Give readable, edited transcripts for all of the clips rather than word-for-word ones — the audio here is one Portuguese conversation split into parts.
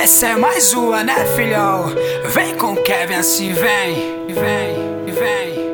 Essa é mais uma, né, filhão? Vem com Kevin assim, vem, vem.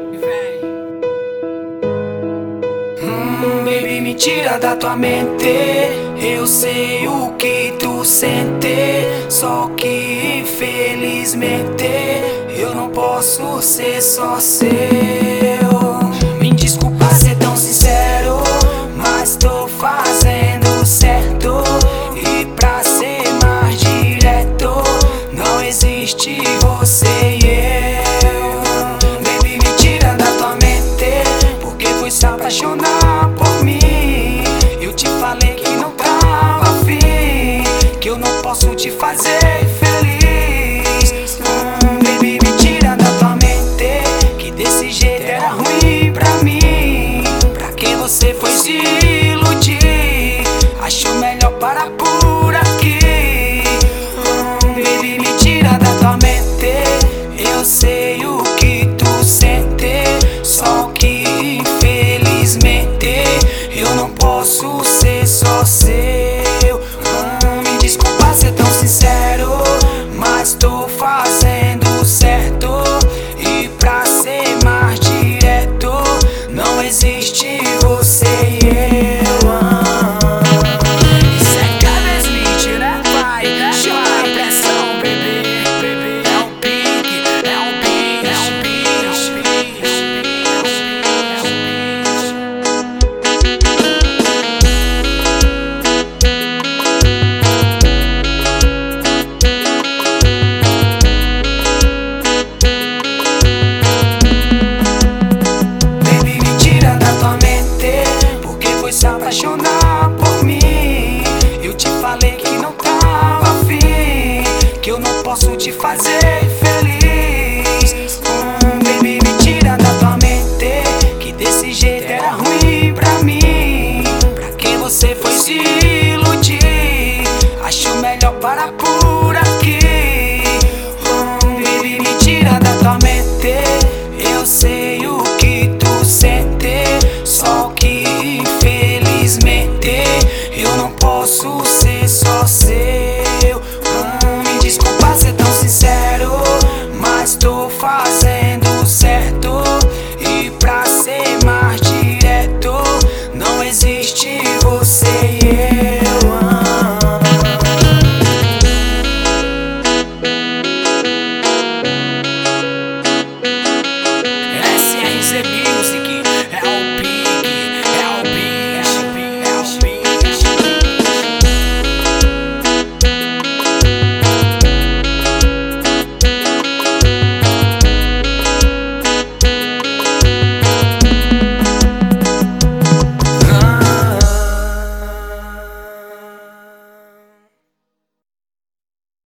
Baby, me tira da tua mente. Eu sei o que tu sente, só que infelizmente eu não posso ser só seu. Me desculpa ser tão sincero, mas tô fazendo certo. E pra ser mais direto, não existe você e eu. Baby, me tira da tua mente, porque foi se apaixonar por mim. Eu te falei que não tava afim, que eu não posso te fazer feliz. Baby, me tira da tua mente, que desse jeito era ruim pra mim. Pra que você foi se iludir? Acho melhor parar por aqui. Baby, me tira da tua mente. Eu sei o que tu sente, só que infelizmente eu não posso ser só seu. Me desculpa ser tão sincero, mas tô fazendo certo. E pra ser mais direto, não existe você e eu. Isso é Kevin Smith, né, pai? Chama a pressão, bebê. É o pique, é o bicho, é o bicho. Baby, me tira da tua mente, porque foi se apaixonar por mim. Eu te falei que não tava afim, que eu não posso te fazer feliz. Baby, me tira da tua mente, que desse jeito era ruim pra mim. Pra que você foi se iludir? Acho melhor parar por aqui. Baby, me tira da tua mente. Eu sei o que tu sente, só que infelizmente eu não posso ser só